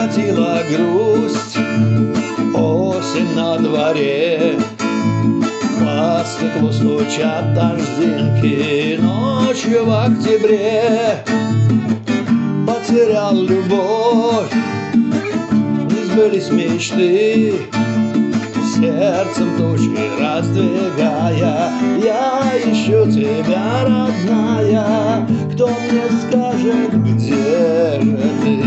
накатила грусть, осень на дворе. По стеклу стучат дождинки ночью в октябре. Потерял любовь, не сбылись мечты, сердцем тучи раздвигая. Я ищу тебя, родная, кто мне скажет, где же ты?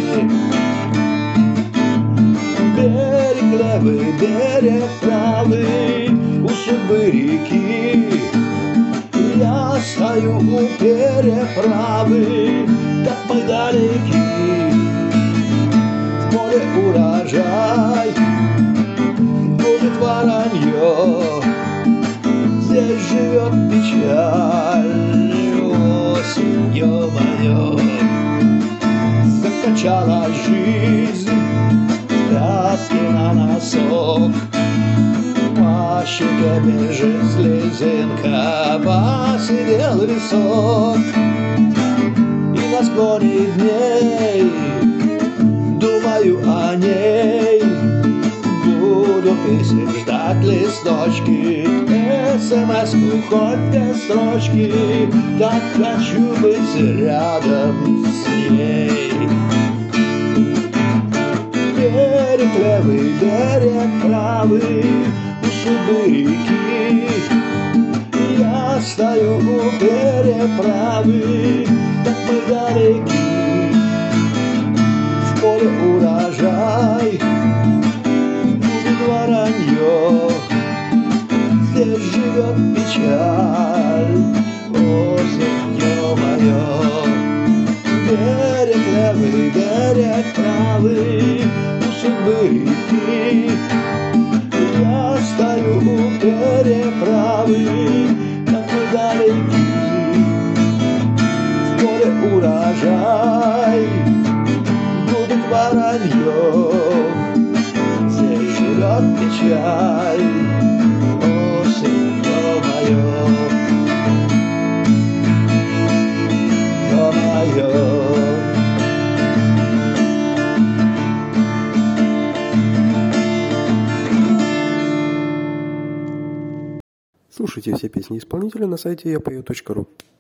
Берег левый, берег правый, у судьбы реки. Я стою у переправы, как мы далеки. В поле урожай, будет воронье, здесь живет печаль. Осень, ё-моё, закачала жизнь, пятки на носок. По щеке бежит слезинка, посидел висок. И на склоне дней думаю о ней, буду писем ждать листочки, смс-ку хоть без строчки. Так хочу быть рядом с ней. Берег левый, берег правый, у судьбы реки. Я стою у переправы, так мы далеки. В поле урожай, будет воронье, здесь живет печаль. Осень, ё-моё, берег левый, берег правый, у судьбы реки. Я стою у переправы, так мы далеки. В поле урожай, будет воронье, здесь живет печаль. Осень, ё-моё, ё-моё. Слушайте все песни исполнителя на сайте yapою.ru.